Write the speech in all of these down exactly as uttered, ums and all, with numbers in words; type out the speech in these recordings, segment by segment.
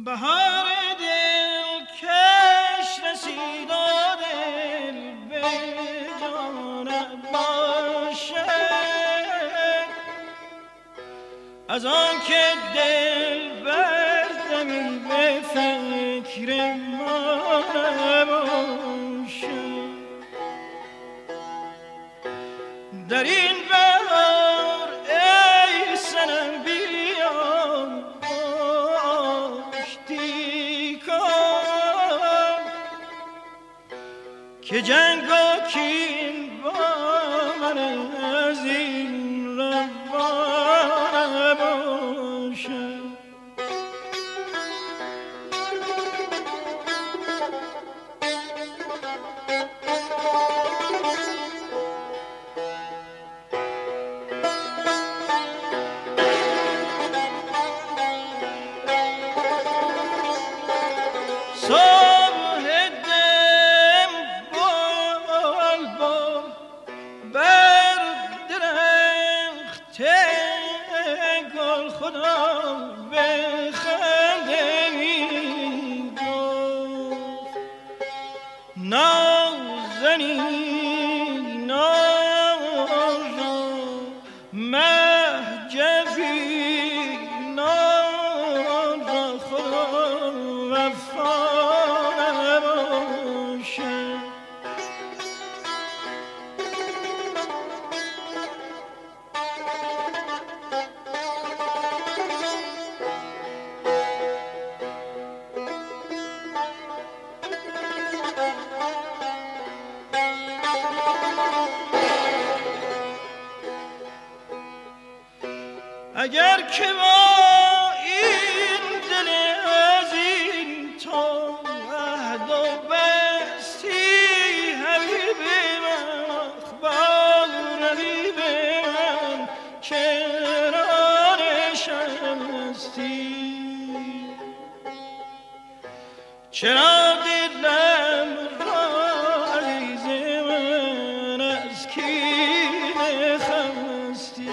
بهار دل کش رسید و دل به جان باشه، از آن که دل بردمی به فکر ما باشه. در این بهار ای سنم بیا آشتی کن، که جنگ و کین با من از این روانه باشه. اگر که با این دل عزیز تو عهد و بستی، حبیب من اخبار رقیب من چرا نشستی؟ چرا دلم را عزیز من از کینه خستی؟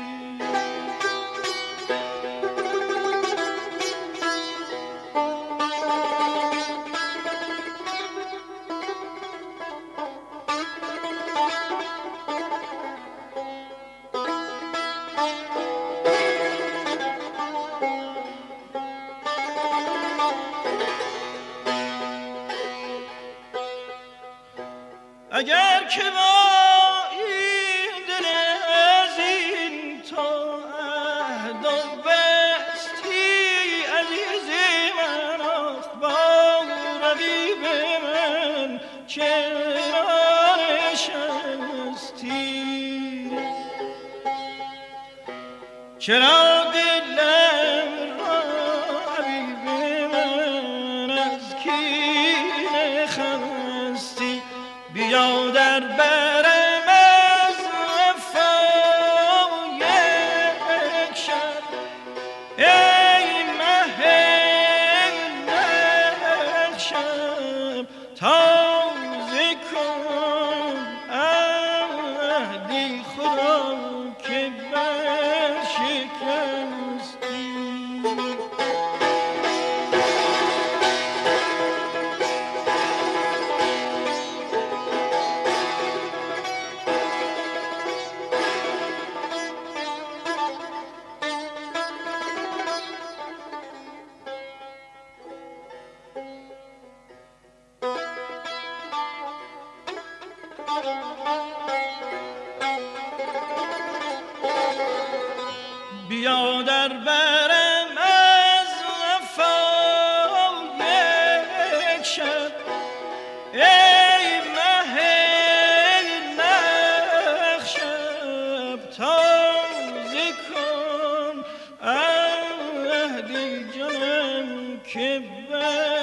اگر که با این دل عزیز تو عهد و بستی، عزیز من اخبار رقیب من چرا نشستی؟ چرا دلم را حبیب من از کینه خستی؟ بیا در برم از وفا یک شب، ای مه نقشم تازه کن عهدی خدا که برشکستی. بیا در برم از وفا یک شب، ای مه نقشب تازه کن عهد جانم که